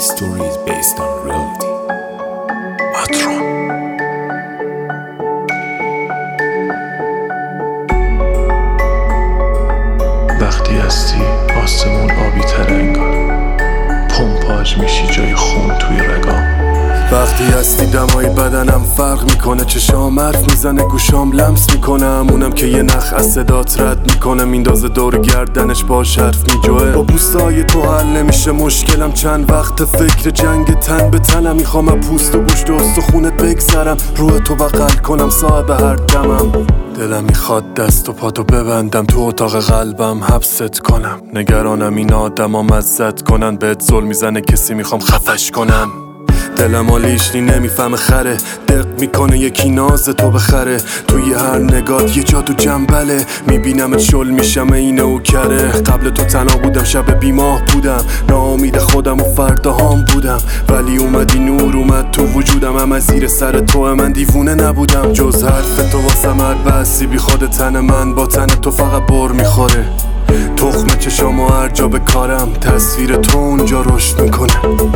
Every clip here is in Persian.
stories based on reality. Patron. وقتی هستی آسمون آبی تر انگار، پمپاژ میشی جای خون توی رگام. وقتی هستی دمای بدنم فرق میکنه، چشام حرف میزنه گوشام لمس میکنه، همونم که یه نخ از صدات رد میکنه، میندازه دور گردنش باش حرف میجوه. با بوسای تو حل نمیشه مشکلم، چند وقت فکر جنگ تن به تنم، میخوام از پوست و گوشت و استخونت بگذرم، روح تو بغل کنم صاحب هر دمم. دلم میخواد دست و پاتو ببندم، تو اتاق قلبم حبست کنم، نگرانم این آدما مزت کنن، بهت ظلم میزنه کسی میخوام خفش کنم. دلم آلیشنی نمیفهمه خره، دق میکنه یکی ناز تو بخره، توی هر نگات یه جا تو جنبله، میبینمت شل میشم اینه او کره. قبل تو تنها بودم شب بیماه بودم، ناامید خودم و فرداهام بودم، ولی اومدی نور اومد تو وجودم، هم از زیر سر تو من دیوونه نبودم، جز حرف تو واسم هر بحثی بی خود تن من با تن تو فقط بر میخوره. تخم چشام و هر جا به کارم، تصویر تو اونجا رشد میکنه.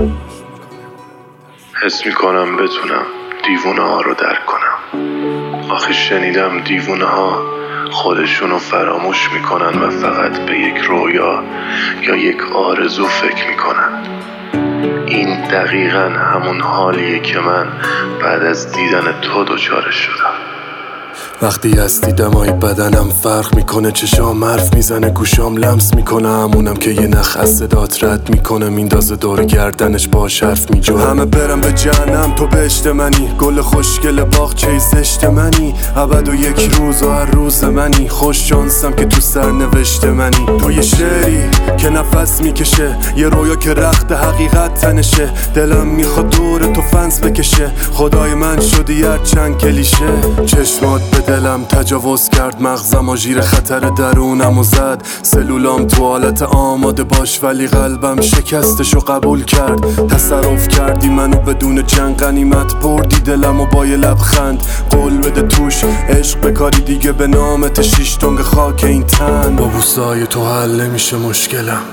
حس میکنم بتونم دیوونه ها رو درک کنم، آخه شنیدم دیوونه ها خودشونو فراموش میکنن و فقط به یک رویا یا یک آرزو فکر میکنن. این دقیقاً همون حالیه که من بعد از دیدن تو دچارش شدم. وقتی هستی دمای بدنم فرق میکنه، چشام حرف میزنه گوشام لمس میکنه، همونم که یه نخ از صدات رد میکنه، میندازه دور گردنش باش حرف میجوه. همه برم به جهنم تو بهشت منی، گل خوشگل باغچه زشت منی، ابد و یک روز و هر روز منی، خوش شانسم که تو سرنوشت منی. تو یه شعری که نفس میکشه، یه رویا که رخت حقیقت تنشه، دلم میخواد دور تو فنس بکشه، خدای من شدی هر چند کلیشه. چشمات به دلم تجاوز کرد، مغزم و ژیر خطر درونم و زد، سلولام تو حالت آماده باش، ولی قلبم شکستشو قبول کرد. تصرف کردی منو بدون جنگ، غنیمت بردی دلم و با یه لبخند، قول بده توش عشق بکاری دیگه به نامت، 6 تنگ خاک این تن. با بوسای تو حل نمیشه مشکلم،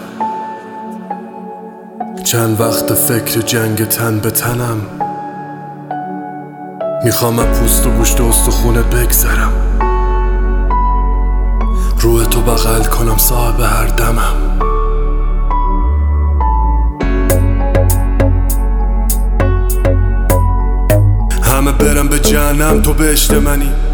چند وقت فکر جنگ تن به تنم، میخوام از پوست و گوشت و استخونت بگذرم، روح تو بغل کنم صاحب هر دمم. همه برم به جهنم تو بهشت منی،